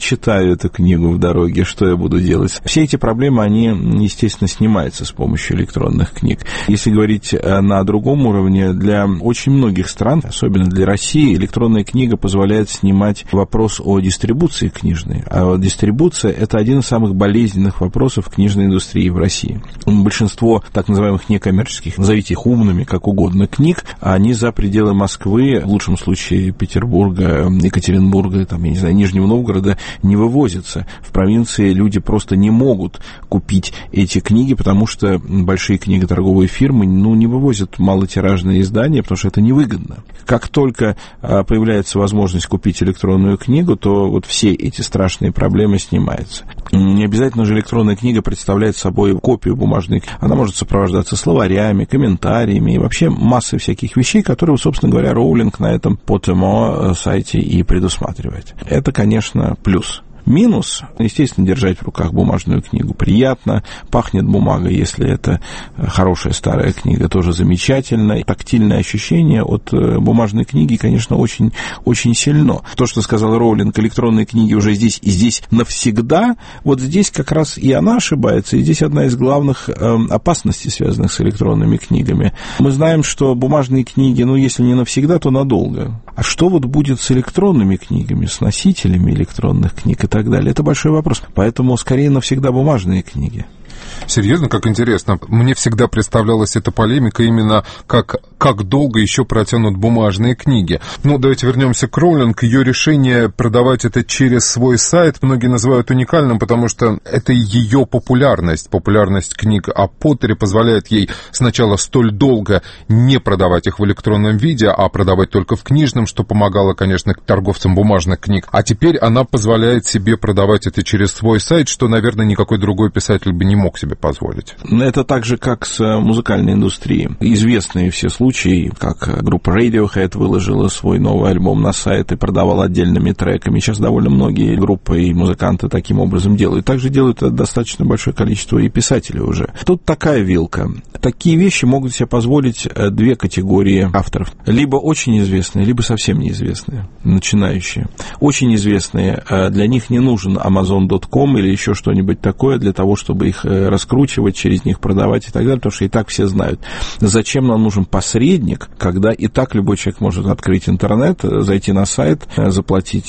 читаю эту книгу в дороге, что я буду делать? Все эти проблемы, они, естественно, снимаются с помощью электронных книг. Если говорить на другом уровне, для очень многих стран, особенно для России, электронная книга позволяет снимать вопрос о дистрибуции книжной. А дистрибуция – это один из самых болезненных вопросов книжной индустрии в России. Большинство так называемых некоммерческих, назовите их умными, как угодно, книг, они за пределы Москвы, в лучшем случае Петербурга, Екатеринбурга, там, я не знаю, Нижнего Новгорода, не вывозятся. В провинции люди просто не могут купить эти книги, потому что большие книготорговые фирмы, не вывозят малотиражные издания, потому что это невыгодно. Как только появляется возможность купить электронную книгу, то вот все эти страшные проблемы снимаются. Не обязательно же электронная книга представляет собой копию бумажной. Она может сопровождаться словарями, комментариями и вообще массой всяких вещей, которые, собственно говоря, Роулинг на этом Potemo сайте и предусматривает. Это, конечно, плюс. Минус, естественно, держать в руках бумажную книгу приятно, пахнет бумагой, если это хорошая старая книга, тоже замечательно. И тактильное ощущение от бумажной книги, конечно, очень, очень сильно. То, что сказал Роулинг, электронные книги уже здесь и здесь навсегда, вот здесь как раз и она ошибается, и здесь одна из главных опасностей, связанных с электронными книгами. Мы знаем, что бумажные книги, если не навсегда, то надолго. А что вот будет с электронными книгами, с носителями электронных книг и так далее? Это большой вопрос. Поэтому скорее навсегда бумажные книги. Серьезно, как интересно. Мне всегда представлялась эта полемика именно как долго еще протянут бумажные книги. Давайте вернемся к Роулинг. Ее решение продавать это через свой сайт многие называют уникальным, потому что это ее популярность. Популярность книг о Поттере позволяет ей сначала столь долго не продавать их в электронном виде, а продавать только в книжном, что помогало, конечно, торговцам бумажных книг. А теперь она позволяет себе продавать это через свой сайт, что, наверное, никакой другой писатель бы не мог себе позволить. Это так же, как с музыкальной индустрией. Известные все случаи, как группа Radiohead выложила свой новый альбом на сайт и продавала отдельными треками. Сейчас довольно многие группы и музыканты таким образом делают. Также делают это достаточно большое количество и писателей уже. Тут такая вилка. Такие вещи могут себе позволить две категории авторов. Либо очень известные, либо совсем неизвестные, начинающие. Очень известные, для них не нужен Amazon.com или еще что-нибудь такое для того, чтобы их раскручивать, через них продавать и так далее, потому что и так все знают. Зачем нам нужен посредник, когда и так любой человек может открыть интернет, зайти на сайт, заплатить,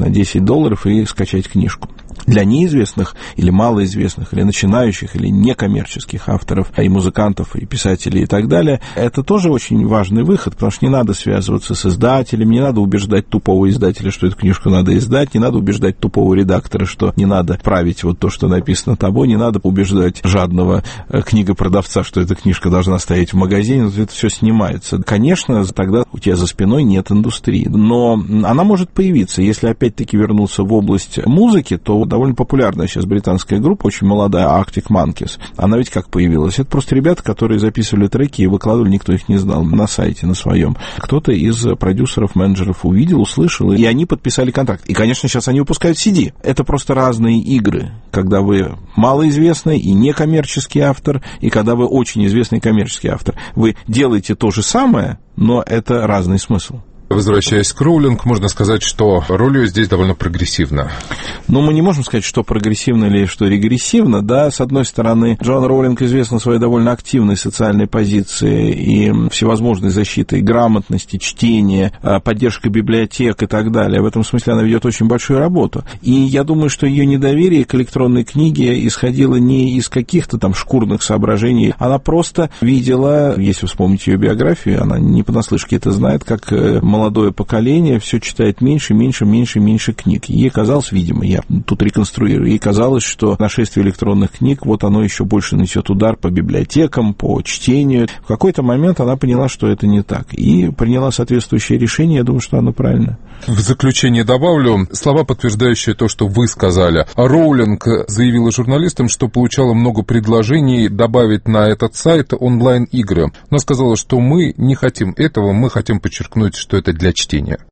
$10 и скачать книжку. Для неизвестных или малоизвестных, или начинающих, или некоммерческих авторов, и музыкантов, и писателей и так далее, это тоже очень важный выход, потому что не надо связываться с издателем, не надо убеждать тупого издателя, что эту книжку надо издать, не надо убеждать тупого редактора, что не надо править вот то, что написано тобой, не надо убеждать жадного книгопродавца, что эта книжка должна стоять в магазине, это все снимается. Конечно, тогда у тебя за спиной нет индустрии, но она может появиться. Если опять-таки вернуться в область музыки, то довольно популярная сейчас британская группа, очень молодая, Arctic Monkeys. Она ведь как появилась? Это просто ребята, которые записывали треки и выкладывали, никто их не знал, на сайте, на своем. Кто-то из продюсеров, менеджеров увидел, услышал, и они подписали контракт. И, конечно, сейчас они выпускают CD. Это просто разные игры, когда вы малоизвестный и некоммерческий автор, и когда вы очень известный коммерческий автор. Вы делаете то же самое, но это разный смысл. Возвращаясь к Роулинг, можно сказать, что роль ее здесь довольно прогрессивна. Мы не можем сказать, что прогрессивно или что регрессивно. Да, с одной стороны, Джоан Роулинг известна своей довольно активной социальной позиции и всевозможной защитой грамотности, чтения, поддержкой библиотек и так далее. В этом смысле она ведет очень большую работу. И я думаю, что ее недоверие к электронной книге исходило не из каких-то шкурных соображений. Она просто видела, если вспомнить ее биографию, она не понаслышке это знает, как молодое поколение все читает меньше книг. Ей казалось, видимо, я тут реконструирую, ей казалось, что нашествие электронных книг, вот оно еще больше несет удар по библиотекам, по чтению. В какой-то момент она поняла, что это не так, и приняла соответствующее решение, я думаю, что оно правильно. В заключение добавлю слова, подтверждающие то, что вы сказали. Роулинг заявила журналистам, что получала много предложений добавить на этот сайт онлайн-игры, но сказала, что мы не хотим этого, мы хотим подчеркнуть, что это для чтения.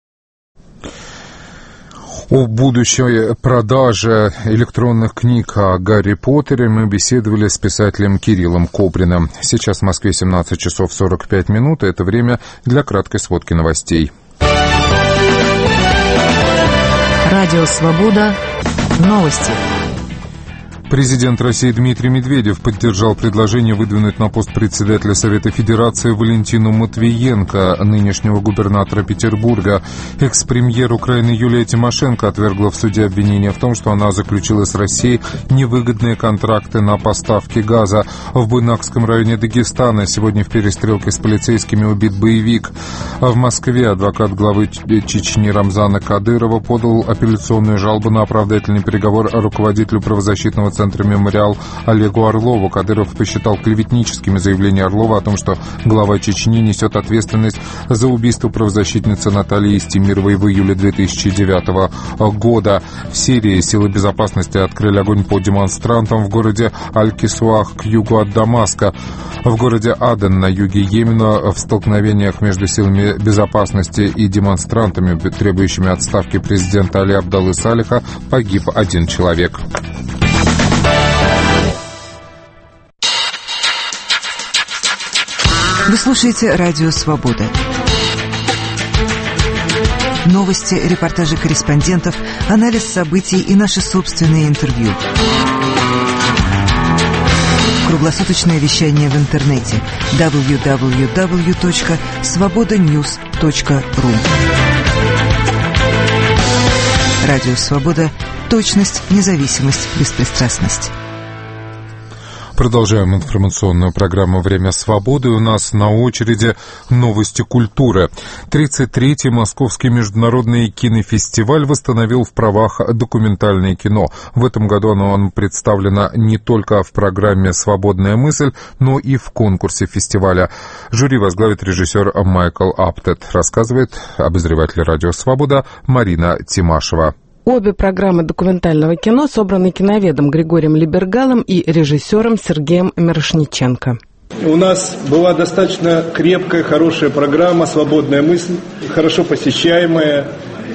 О будущей продаже электронных книг о Гарри Поттере мы беседовали с писателем Кириллом Кобриным. Сейчас в Москве 17 часов 45 минут, и это время для краткой сводки новостей. Радио «Свобода». Новости. Президент России Дмитрий Медведев поддержал предложение выдвинуть на пост председателя Совета Федерации Валентину Матвиенко, нынешнего губернатора Петербурга. Экс-премьер Украины Юлия Тимошенко отвергла в суде обвинение в том, что она заключила с Россией невыгодные контракты на поставки газа. В Буйнакском районе Дагестана сегодня в перестрелке с полицейскими убит боевик. В Москве адвокат главы Чечни Рамзана Кадырова подал апелляционную жалобу на оправдательный приговор руководителю правозащитного центра «Мемориал» Олегу Орлову. Кадыров посчитал клеветническими заявления Орлова о том, что глава Чечни несет ответственность за убийство правозащитницы Натальи Истемировой в июле 2009 года. В Сирии силы безопасности открыли огонь по демонстрантам в городе Аль-Кисуах к югу от Дамаска. В городе Аден на юге Йемена в столкновениях между силами безопасности и демонстрантами, требующими отставки президента Али Абдаллы Салиха, погиб один человек. Вы слушаете «Радио Свобода». Новости, репортажи корреспондентов, анализ событий и наши собственные интервью. Круглосуточное вещание в интернете www.svobodanews.ru. Радио Свобода. Точность, независимость, беспристрастность. Продолжаем информационную программу «Время свободы». У нас на очереди новости культуры. 33-й Московский международный кинофестиваль восстановил в правах документальное кино. В этом году оно представлено не только в программе «Свободная мысль», но и в конкурсе фестиваля. Жюри возглавит режиссер Майкл Аптед, рассказывает обозреватель «Радио Свобода» Марина Тимашева. Обе программы документального кино собраны киноведом Григорием Либергалом и режиссером Сергеем Мирошниченко. У нас была достаточно крепкая, хорошая программа «Свободная мысль», хорошо посещаемая.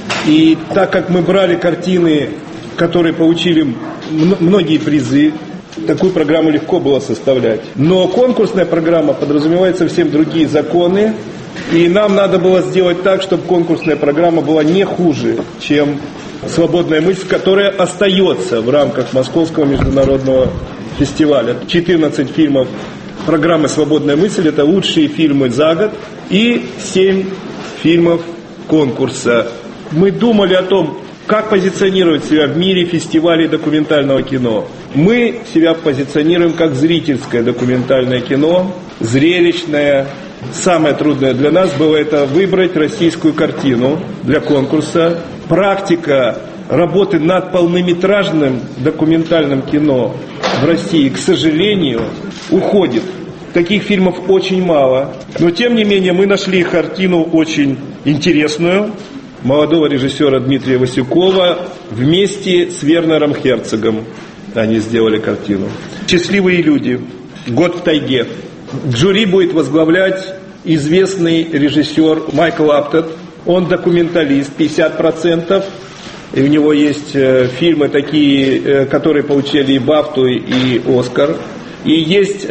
И так как мы брали картины, которые получили многие призы, такую программу легко было составлять. Но конкурсная программа подразумевает совсем другие законы. И нам надо было сделать так, чтобы конкурсная программа была не хуже, чем «Свободная мысль», которая остается в рамках Московского международного фестиваля. 14 фильмов программы «Свободная мысль» — это лучшие фильмы за год, и 7 фильмов конкурса. Мы думали о том, как позиционировать себя в мире фестивалей документального кино. Мы себя позиционируем как зрительское документальное кино, зрелищное. Самое трудное для нас было это выбрать российскую картину для конкурса. Практика работы над полнометражным документальным кино в России, к сожалению, уходит. Таких фильмов очень мало. Но, тем не менее, мы нашли картину очень интересную молодого режиссера Дмитрия Васюкова вместе с Вернером Херцогом. Они сделали картину. «Счастливые люди. Год в тайге». Жюри будет возглавлять известный режиссер Майкл Аптед. Он документалист, 50%. И у него есть фильмы такие, которые получили и Бафту, и Оскар. И есть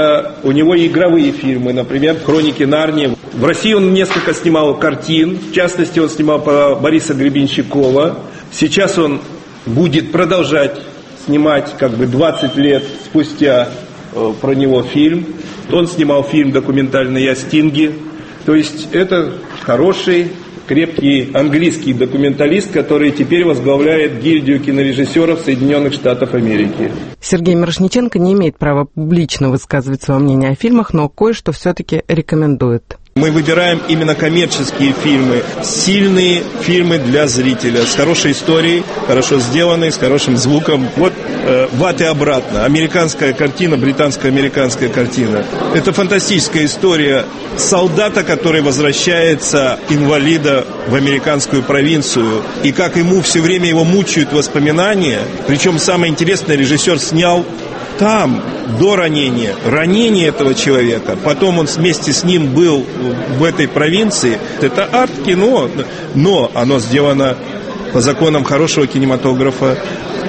у него игровые фильмы, например, «Хроники Нарнии». В России он несколько снимал картин. В частности, он снимал по Бориса Гребенщикова. Сейчас он будет продолжать снимать 20 лет спустя про него фильм. Он снимал фильм документальный о Стинге. То есть это хороший, крепкий английский документалист, который теперь возглавляет гильдию кинорежиссеров Соединенных Штатов Америки. Сергей Мирошниченко не имеет права публично высказывать свое мнение о фильмах, но кое-что все-таки рекомендует. Мы выбираем именно коммерческие фильмы, сильные фильмы для зрителя, с хорошей историей, хорошо сделанной, с хорошим звуком. Вот «В ад и обратно». Американская картина, британско-американская картина. Это фантастическая история солдата, который возвращается, инвалида, в американскую провинцию. И как ему все время его мучают воспоминания. Причем самое интересное, режиссер снял там, до ранения этого человека, потом он вместе с ним был в этой провинции. Это арт-кино, но оно сделано по законам хорошего кинематографа,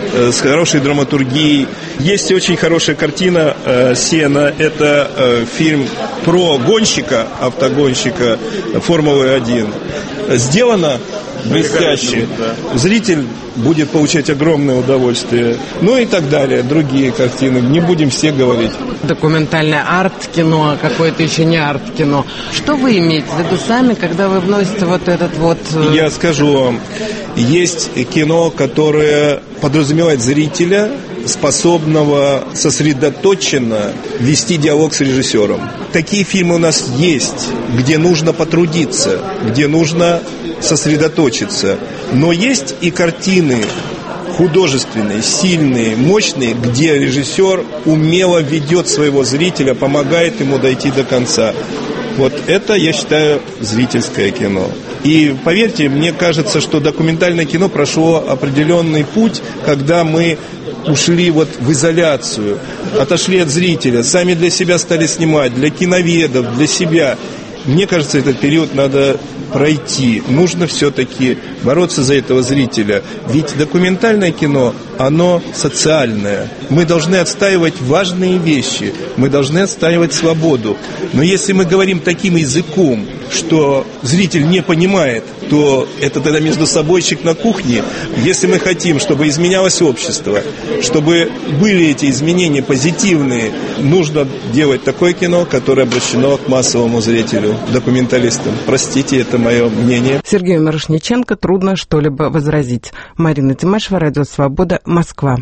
с хорошей драматургией. Есть очень хорошая картина «Сена». Это фильм про гонщика, автогонщика Формулы-1. Сделано блестяще. Зритель будет получать огромное удовольствие. Ну и так далее. Другие картины. Не будем все говорить. Документальное арт-кино, какое-то еще не арт-кино. Что вы имеете в виду сами, когда вы вносите вот этот вот... Я скажу вам. Есть кино, которое подразумевает зрителя, способного сосредоточенно вести диалог с режиссером. Такие фильмы у нас есть, где нужно потрудиться, где нужно сосредоточиться. Но есть и картины художественные, сильные, мощные, где режиссер умело ведет своего зрителя, помогает ему дойти до конца. Вот это, я считаю, зрительское кино. И поверьте, мне кажется, что документальное кино прошло определенный путь, когда мы ушли вот в изоляцию, отошли от зрителя, сами для себя стали снимать, для киноведов, для себя. Мне кажется, этот период надо пройти. Нужно все-таки бороться за этого зрителя. Ведь документальное кино, оно социальное. Мы должны отстаивать важные вещи. Мы должны отстаивать свободу. Но если мы говорим таким языком, что зритель не понимает, то это тогда междусобойчик на кухне. Если мы хотим, чтобы изменялось общество, чтобы были эти изменения позитивные, нужно делать такое кино, которое обращено к массовому зрителю, документалистам. Простите, это мое мнение. Сергею Мирошниченко трудно что-либо возразить. Марина Тимашева, Радио Свобода, Москва.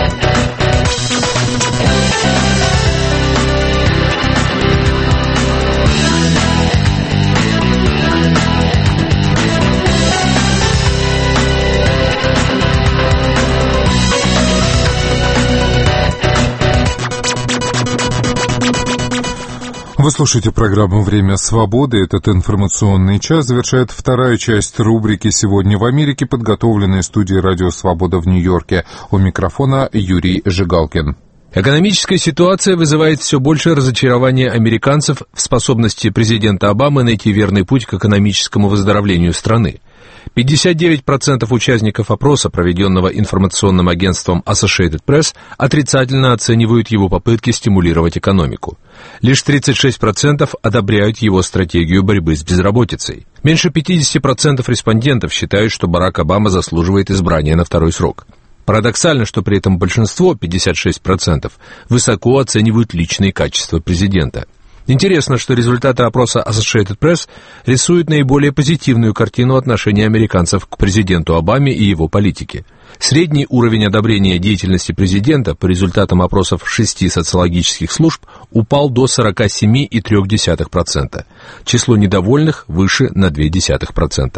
Вы слушаете программу «Время свободы». Этот информационный час завершает вторая часть рубрики «Сегодня в Америке», подготовленной студией «Радио Свобода» в Нью-Йорке. У микрофона Юрий Жигалкин. Экономическая ситуация вызывает все большее разочарование американцев в способности президента Обамы найти верный путь к экономическому выздоровлению страны. 59% участников опроса, проведенного информационным агентством Associated Press, отрицательно оценивают его попытки стимулировать экономику. Лишь 36% одобряют его стратегию борьбы с безработицей. Меньше 50% респондентов считают, что Барак Обама заслуживает избрания на второй срок. Парадоксально, что при этом большинство, 56%, высоко оценивают личные качества президента. Интересно, что результаты опроса Associated Press рисуют наиболее позитивную картину отношения американцев к президенту Обаме и его политике. Средний уровень одобрения деятельности президента по результатам опросов 6 социологических служб упал до 47,3%. Число недовольных выше на 0,2%.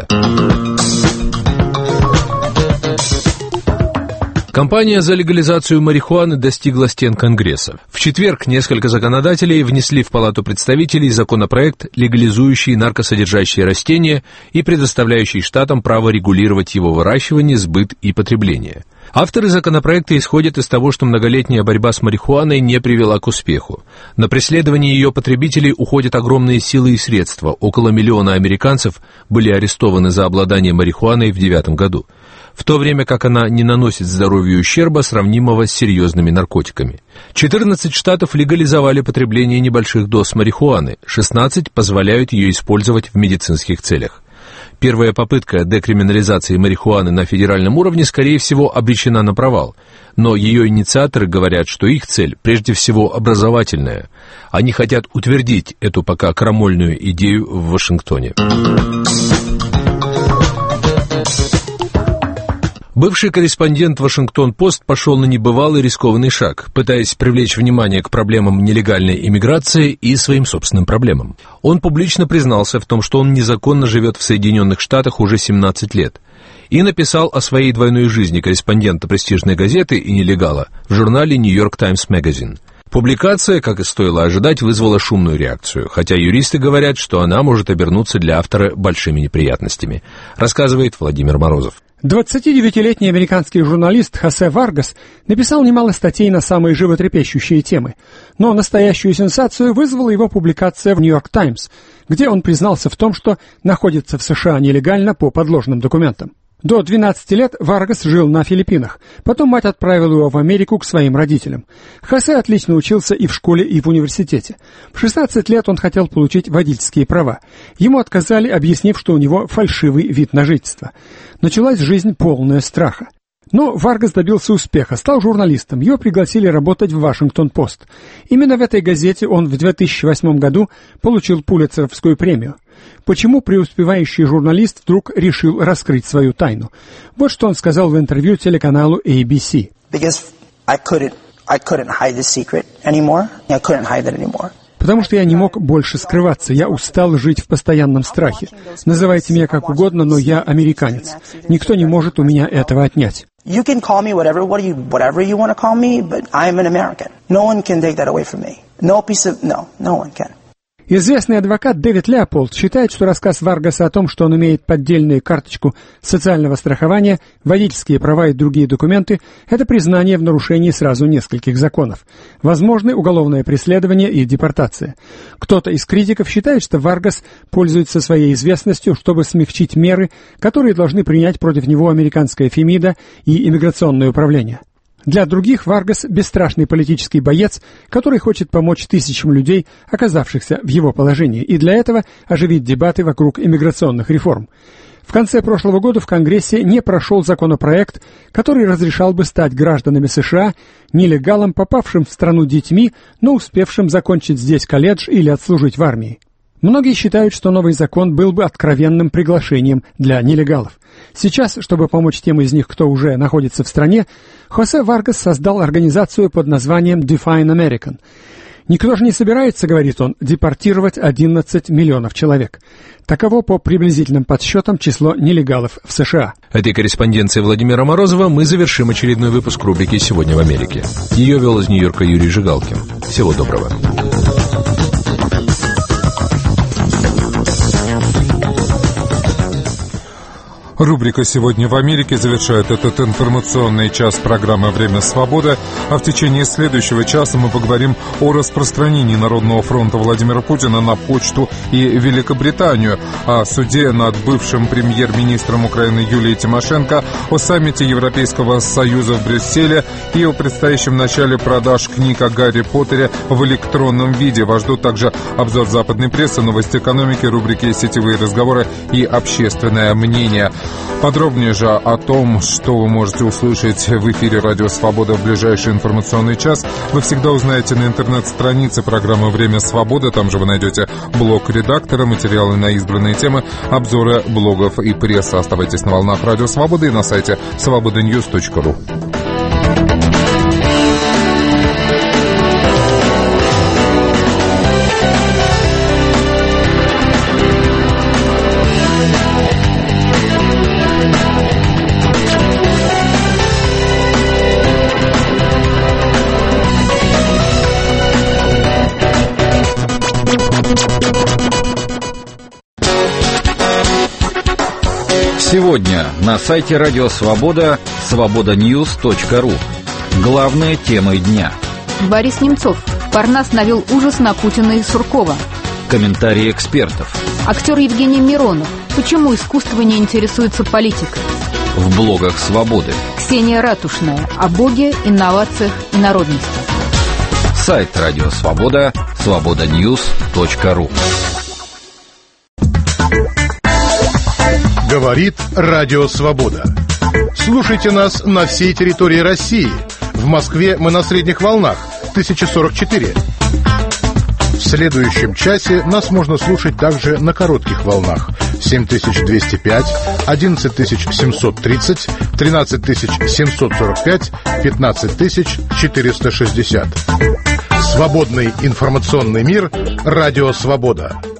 Кампания за легализацию марихуаны достигла стен Конгресса. В четверг несколько законодателей внесли в Палату представителей законопроект, легализующий наркосодержащие растения и предоставляющий штатам право регулировать его выращивание, сбыт и потребление. Авторы законопроекта исходят из того, что многолетняя борьба с марихуаной не привела к успеху. На преследование ее потребителей уходят огромные силы и средства. Около 1 миллиона американцев были арестованы за обладание марихуаной в 2009 году, в то время как она не наносит здоровью ущерба, сравнимого с серьезными наркотиками. 14 штатов легализовали потребление небольших доз марихуаны, 16 позволяют ее использовать в медицинских целях. Первая попытка декриминализации марихуаны на федеральном уровне, скорее всего, обречена на провал. Но ее инициаторы говорят, что их цель прежде всего образовательная. Они хотят утвердить эту пока крамольную идею в Вашингтоне. Бывший корреспондент «Вашингтон-Пост» пошел на небывалый рискованный шаг, пытаясь привлечь внимание к проблемам нелегальной иммиграции и своим собственным проблемам. Он публично признался в том, что он незаконно живет в Соединенных Штатах уже 17 лет, и написал о своей двойной жизни корреспондента престижной газеты и нелегала в журнале New York Times Magazine. Публикация, как и стоило ожидать, вызвала шумную реакцию, хотя юристы говорят, что она может обернуться для автора большими неприятностями, рассказывает Владимир Морозов. 29-летний американский журналист Хосе Варгас написал немало статей на самые животрепещущие темы, но настоящую сенсацию вызвала его публикация в New York Times, где он признался в том, что находится в США нелегально по подложным документам. До 12 лет Варгас жил на Филиппинах. Потом мать отправила его в Америку к своим родителям. Хосе отлично учился и в школе, и в университете. В 16 лет он хотел получить водительские права. Ему отказали, объяснив, что у него фальшивый вид на жительство. Началась жизнь полная страха. Но Варгас добился успеха, стал журналистом. Его пригласили работать в «Вашингтон-Пост». Именно в этой газете он в 2008 году получил Пулитцеровскую премию. Почему преуспевающий журналист вдруг решил раскрыть свою тайну? Вот что он сказал в интервью телеканалу ABC. Потому что я не мог больше скрываться, я устал жить в постоянном страхе. Называйте меня как угодно, но я американец. Никто не может у меня этого отнять. You can call me whatever you want to call me, but I'm an American. No one can take that away from me. No one can. Известный адвокат Дэвид Леополд считает, что рассказ Варгаса о том, что он имеет поддельную карточку социального страхования, водительские права и другие документы, это признание в нарушении сразу нескольких законов. Возможны уголовное преследование и депортация. Кто-то из критиков считает, что Варгас пользуется своей известностью, чтобы смягчить меры, которые должны принять против него американская Фемида и иммиграционное управление. Для других Варгас – бесстрашный политический боец, который хочет помочь тысячам людей, оказавшихся в его положении, и для этого оживить дебаты вокруг иммиграционных реформ. В конце прошлого года в Конгрессе не прошел законопроект, который разрешал бы стать гражданами США нелегалам, попавшим в страну детьми, но успевшим закончить здесь колледж или отслужить в армии. Многие считают, что новый закон был бы откровенным приглашением для нелегалов. Сейчас, чтобы помочь тем из них, кто уже находится в стране, Хосе Варгас создал организацию под названием Define American. Никто же не собирается, говорит он, депортировать 11 миллионов человек. Таково по приблизительным подсчетам число нелегалов в США. Этой корреспонденцией Владимира Морозова мы завершим очередной выпуск рубрики «Сегодня в Америке». Ее вел из Нью-Йорка Юрий Жигалкин. Всего доброго. Рубрика «Сегодня в Америке» завершает этот информационный час программы «Время свободы», а в течение следующего часа мы поговорим о распространении Народного фронта Владимира Путина на почту и Великобританию, о суде над бывшим премьер-министром Украины Юлией Тимошенко, о саммите Европейского Союза в Брюсселе и о предстоящем начале продаж книг о Гарри Поттере в электронном виде. Вас ждут также обзор западной прессы, новости экономики, рубрики «Сетевые разговоры» и «Общественное мнение». Подробнее же о том, что вы можете услышать в эфире «Радио Свобода» в ближайший информационный час, вы всегда узнаете на интернет-странице программы «Время свободы». Там же вы найдете блог редактора, материалы на избранные темы, обзоры блогов и прессы. Оставайтесь на волнах «Радио Свободы» и на сайте svobodanews.ru. Сегодня на сайте Радио Свобода svobodanews.ru. Главные темы дня. Борис Немцов. Парнас навел ужас на Путина и Суркова. Комментарии экспертов. Актер Евгений Миронов. Почему искусство не интересуется политикой? В блогах Свободы. Ксения Ратушная. О Боге, инновациях и народности. Сайт Радио Свобода svobodanews.ru. Говорит Радио Свобода. Слушайте нас на всей территории России. В Москве мы на средних волнах 1044. В следующем часе нас можно слушать также на коротких волнах 7205, 11730, 13745, 15460. Свободный информационный мир. Радио Свобода.